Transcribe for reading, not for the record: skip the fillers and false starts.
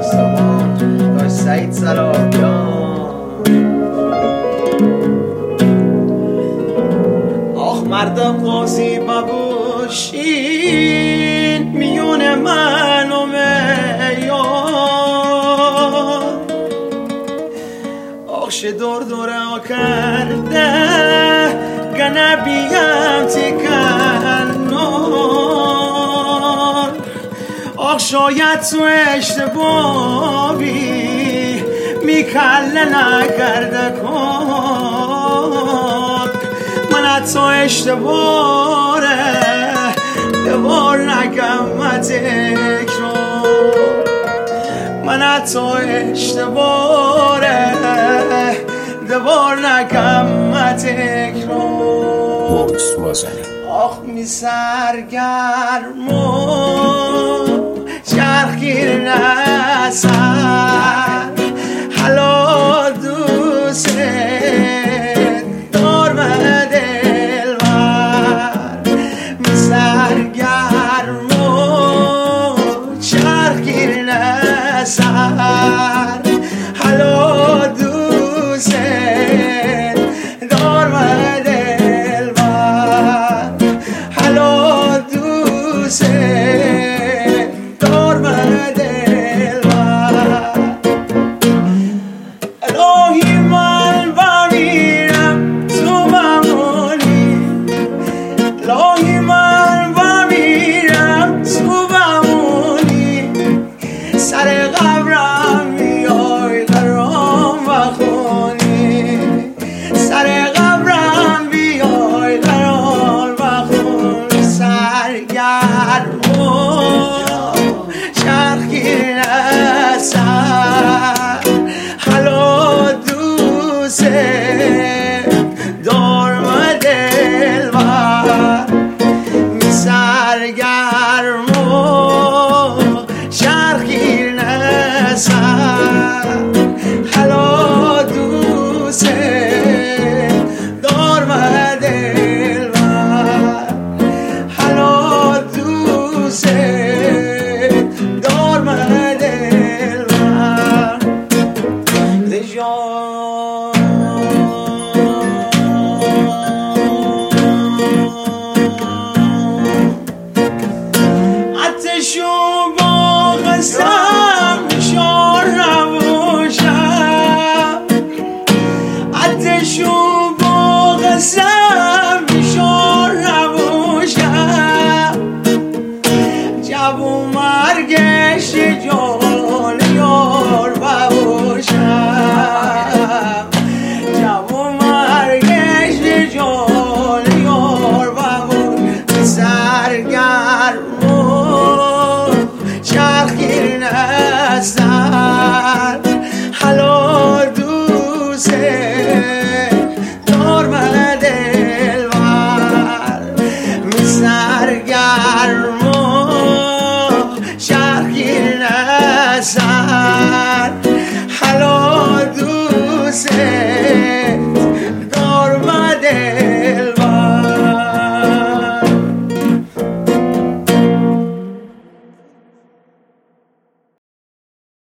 سامان داشت سعید سلابیان. آخ مردم قاضی ببوشین میون من و میان. آخ دور دوره کرده گنه بیم تکنان. آخ شاید تو اشتباهی میکله نکرده کن. من تو اشتباره دوار نگم تکرار. من تو اشتباره دوار نگم تکرار. آخ می سرگرم و چرخگیر نسر حالا دوست دار و دلبر. می سرگرم و چرخگیر نسر حالا دوست دار و دلبر. حالا دوست دار و دلبر. الهی من بمیرم تو بمونی. الهی من بمیرم تو بمونی. سر قبرم بیای قرام بخونی. سر قبرم بیای قرام بخونی. سرگرم و چرخگیر نسر حالا دوست دار و دلبر. می سرگرم و چرخگیر نسر حالا دوست دار و دلبر. حالا دوست دار و دلبر. آتشو با قسم نشان نباشم. آتشو